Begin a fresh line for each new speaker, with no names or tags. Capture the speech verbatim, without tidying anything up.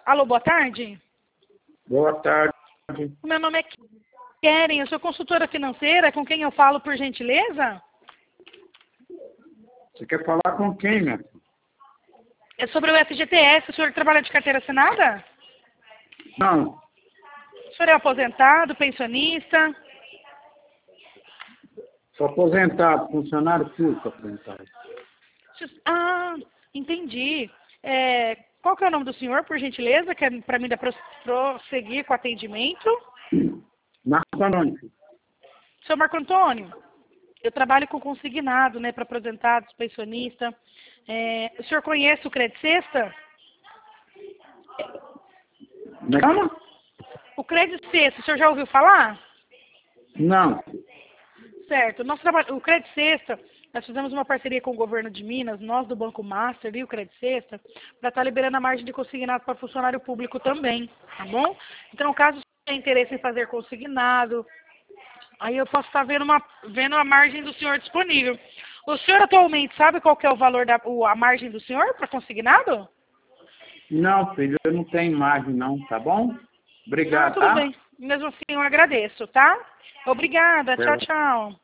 Alô, boa tarde.
Boa tarde.
Meu nome é Keren, eu sou consultora financeira, com quem eu falo, por gentileza?
Você quer falar com quem, minha filha?
É sobre o F G T S, o senhor trabalha de carteira assinada?
Não,
O senhor é aposentado, pensionista?
sou aposentado, funcionário público aposentado.
Ah, entendi. É, qual que é o nome do senhor, por gentileza, que é para mim dar pros- prosseguir com o atendimento?
Marco Antônio.
Seu Marco Antônio, eu trabalho com consignado, né, para aposentados, pensionista. É, o senhor conhece o Credit Sexta?
Me chama?
O Credit Sexta, o senhor já ouviu falar?
Não.
Certo. Nós traba- o Credit Sexta, nós fizemos uma parceria com o governo de Minas, nós do Banco Master e o Credit Sexta, para estar liberando a margem de consignado para funcionário público também, tá bom? Então, caso você tenha interesse em fazer consignado, aí eu posso estar vendo, uma, vendo a margem do senhor disponível. O senhor atualmente sabe qual que é o valor da o- a margem do senhor para consignado?
Não, filho, eu não tenho imagem não, tá bom?
Não,
Obrigado,
tudo
tá?
bem. Mesmo assim, eu agradeço, tá? Obrigada. Tchau,
Certo.
tchau.